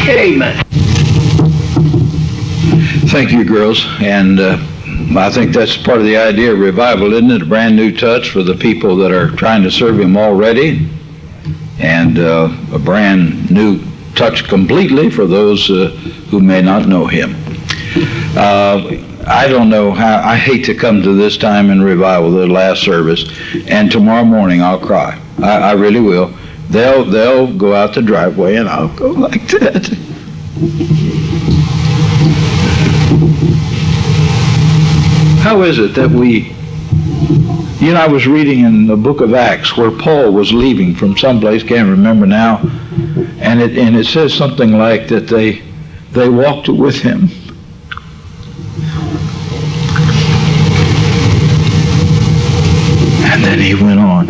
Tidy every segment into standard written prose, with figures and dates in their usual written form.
Amen. Thank you, girls. And I think that's part of the idea of revival, isn't it? A brand new touch for the people that are trying to serve Him already, and a brand new touch completely for those who may not know Him. I don't know how, I hate to come to this time in revival, the last service, and tomorrow morning I'll cry. I really will. They'll go out the driveway and I'll go like that. How is it that I was reading in the book of Acts where Paul was leaving from someplace, can't remember now, and it says something like that they walked with him. And then he went on.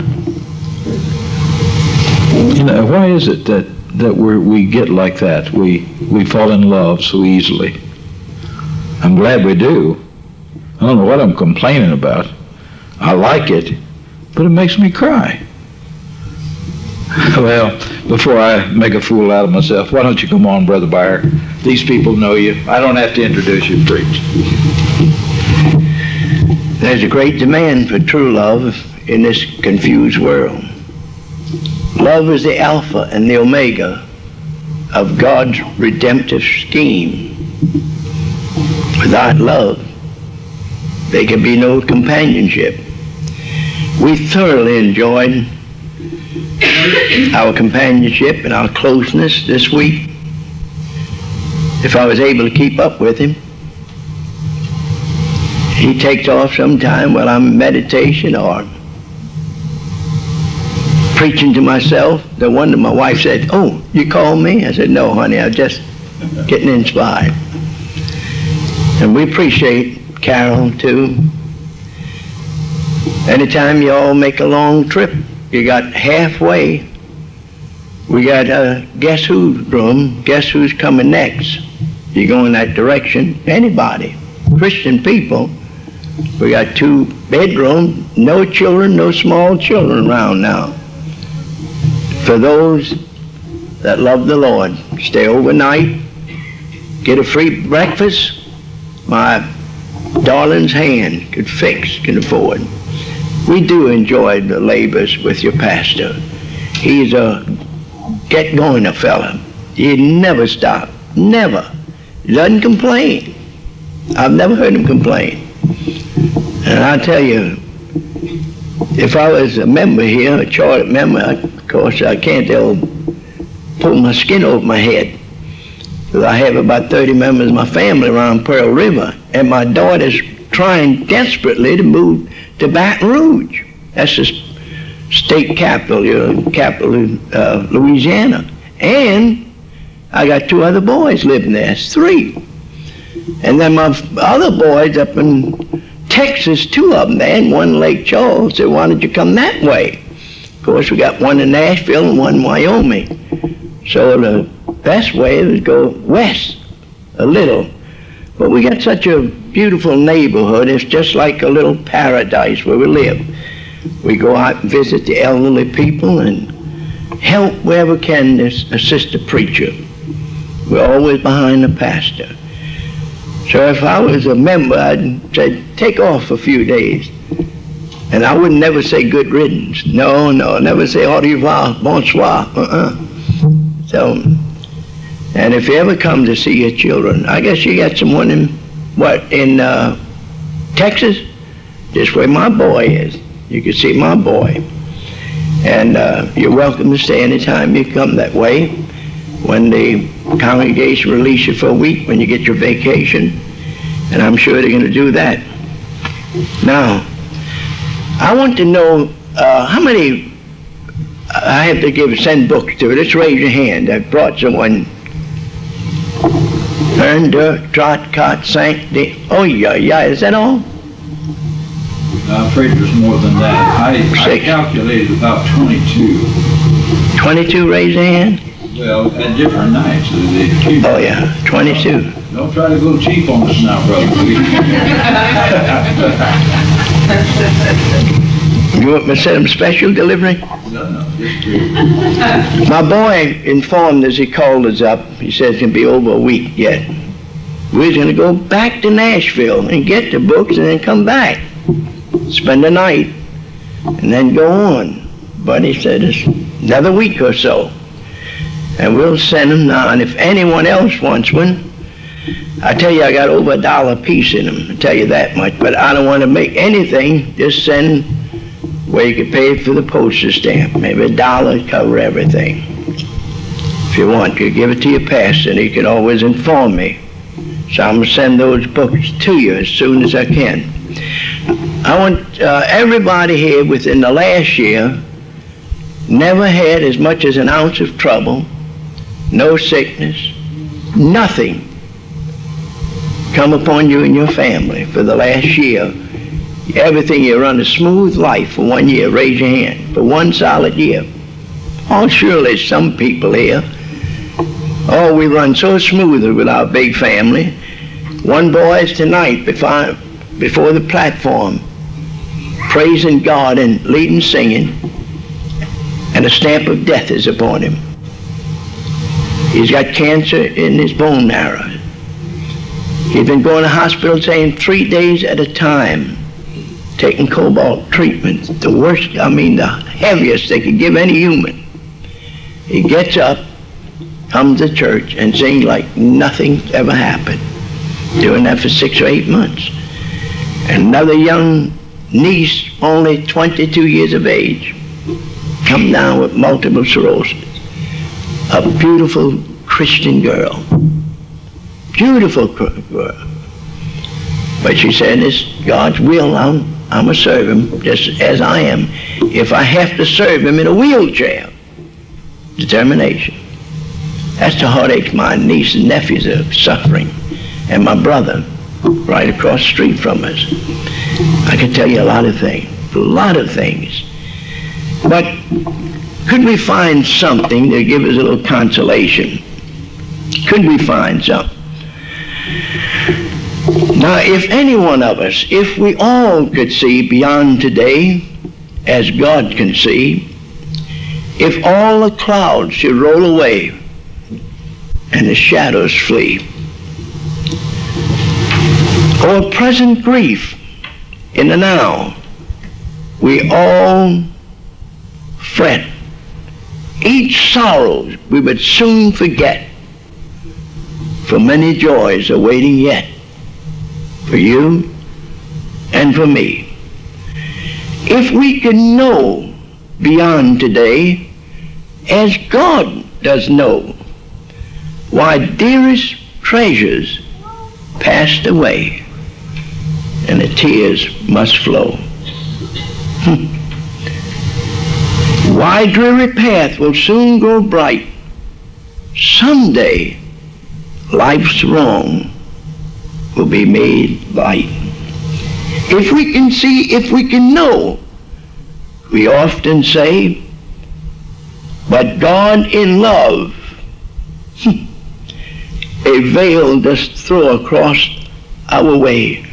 Why is it that we get like that? We fall in love so easily. I'm glad we do. I don't know what I'm complaining about. I like it, but it makes me cry. Well, before I make a fool out of myself, why don't you come on, Brother Byer? These people know you. I don't have to introduce you, preach. There's a great demand for true love in this confused world. Love is the Alpha and the Omega of God's redemptive scheme. Without love, there can be no companionship. We thoroughly enjoyed our companionship and our closeness this week. If I was able to keep up with him, he takes off sometime while I'm in meditation or preaching to myself. The one that my wife said, "Oh, you called me?" I said, "No, honey, I'm just getting inspired." And we appreciate Carol too. Anytime you all make a long trip, you got halfway, we got a guess who's room, guess who's coming next. You go in that direction, anybody, Christian people. We got 2 bedrooms, no children, no small children around now. For those that love the Lord, stay overnight, get a free breakfast. My darling's hand can afford. We do enjoy the labors with your pastor. He's a get-going fella. He never stops, never. He doesn't complain. I've never heard him complain. And I tell you, if I was a member here, a chartered member, of course I can't pull my skin over my head. Because I have about 30 members of my family around Pearl River, and my daughter's trying desperately to move to Baton Rouge. That's the state capital, capital of Louisiana. And I got 2 other boys living there. It's 3. And then my other boys up in Texas, 2 of them there, and one in Lake Charles, said, "Why don't you come that way?" Of course, we got one in Nashville and one in Wyoming. So the best way is to go west a little. But we got such a beautiful neighborhood. It's just like a little paradise where we live. We go out and visit the elderly people and help wherever we can assist the preacher. We're always behind the pastor. So if I was a member, I'd say, take off a few days. And I would never say good riddance. No, never say au revoir, bonsoir. So, and if you ever come to see your children, I guess you got someone in Texas? Just where my boy is. You can see my boy. And you're welcome to stay anytime you come that way. When the congregation release you for a week, when you get your vacation, and I'm sure they're going to do that. Now, I want to know how many I have to send books to. Let's raise your hand. I brought someone. Earn, dirt, trot, cot, sank, oh yeah, is that all? I'm afraid there's more than that. I calculated about 22. 22, raise your hand. Well, at different nights. Oh yeah, 22. Don't try to go cheap on us now, brother. You want me to send them special delivery? No. My boy informed us, he called us up, he said it's going to be over a week yet. We're going to go back to Nashville and get the books and then come back, spend the night, and then go on. But he said it's another week or so, and we'll send them now. And if anyone else wants one, I tell you, I got over $1 a piece in them, I tell you that much. But I don't want to make anything, just send where you can pay for the postage stamp. Maybe $1 cover everything. If you want, you give it to your pastor, and he can always inform me. So I'm going to send those books to you as soon as I can. I want everybody here within the last year never had as much as an ounce of trouble, no sickness, nothing come upon you and your family for the last year. Everything, you run a smooth life for 1 year. Raise your hand. For 1 solid year. Oh, surely some people here. Oh, we run so smoothly with our big family. One boy is tonight before the platform, praising God and leading singing, and a stamp of death is upon him. He's got cancer in his bone marrow. He's been going to hospital, saying 3 days at a time, taking cobalt treatment, the worst, the heaviest they could give any human. He gets up, comes to church, and sings like nothing ever happened. Doing that for 6 or 8 months. Another young niece, only 22 years of age, come down with multiple sclerosis. A beautiful Christian girl. Beautiful girl. But she said, it's God's will. I'm going to serve him just as I am. If I have to serve him in a wheelchair. Determination. That's the heartache my niece and nephews are suffering. And my brother, right across the street from us. I could tell you a lot of things. But could we find something to give us a little consolation? Could we find something? Now, if any one of us, if we all could see beyond today as God can see, if all the clouds should roll away and the shadows flee, or present grief in the now, we all fret. Each sorrow we would soon forget, for many joys are waiting yet for you and for me. If we can know beyond today as God does know, why dearest treasures passed away and the tears must flow. Why dreary path will soon grow bright. Someday life's wrong will be made light. If we can see, if we can know, we often say, but God in love, a veil does throw across our way.